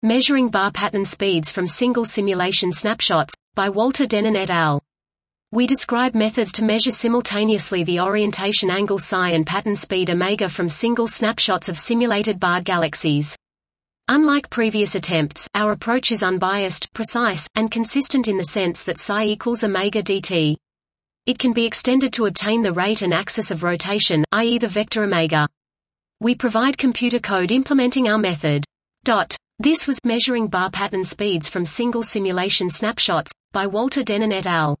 Measuring bar pattern speeds from single simulation snapshots, by Walter Denon et al. We describe methods to measure simultaneously the orientation angle psi and pattern speed omega from single snapshots of simulated barred galaxies. Unlike previous attempts, our approach is unbiased, precise, and consistent in the sense that psi equals omega dt. It can be extended to obtain the rate and axis of rotation, i.e. the vector omega. We provide computer code implementing our method. This was Measuring Bar Pattern Speeds from Single Simulation Snapshots, by Walter Denon et al.